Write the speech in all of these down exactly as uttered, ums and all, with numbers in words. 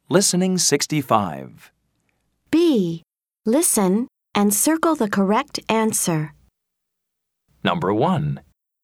Listening sixty-five. B. Listen and circle the correct answer. Number one.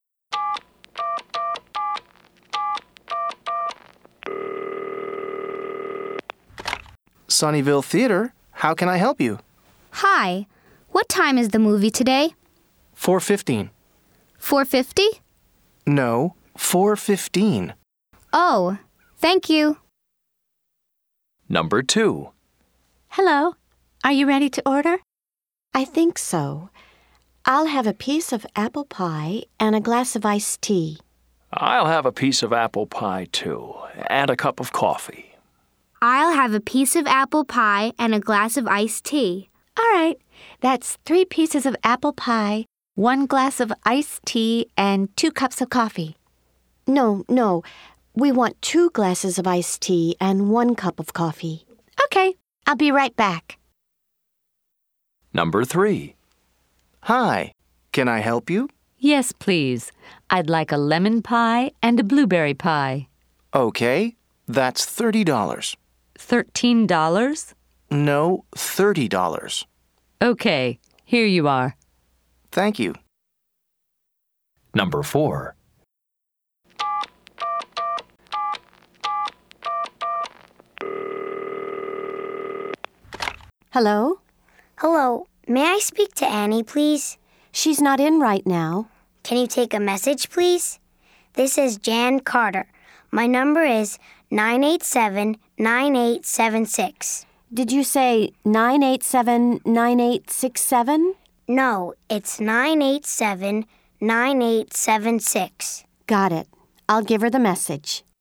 Sunnyvale Theater, how can I help you? Hi. What time is the movie today? four fifteen. four fifty? No, four fifteen. Oh, thank you. Number two. Hello. Are you ready to order? I think so. I'll have a piece of apple pie and a glass of iced tea. I'll have a piece of apple pie, too, and a cup of coffee. I'll have a piece of apple pie and a glass of iced tea. All right. That's three pieces of apple pie, one glass of iced tea, and two cups of coffee. No, no. We want two glasses of iced tea and one cup of coffee. Okay. I'll be right back. Number three. Hi, can I help you? Yes, please. I'd like a lemon pie and a blueberry pie. Okay, that's thirty dollars. Thirteen dollars? No, thirty dollars. Okay, here you are. Thank you. Number four. Hello? Hello. May I speak to Annie, please? She's not in right now. Can you take a message, please? This is Jan Carter. My number is nine eight seven, nine eight seven six. Did you say nine eight seven, nine eight six seven? No, it's nine eight seven, nine eight seven six. Got it. I'll give her the message.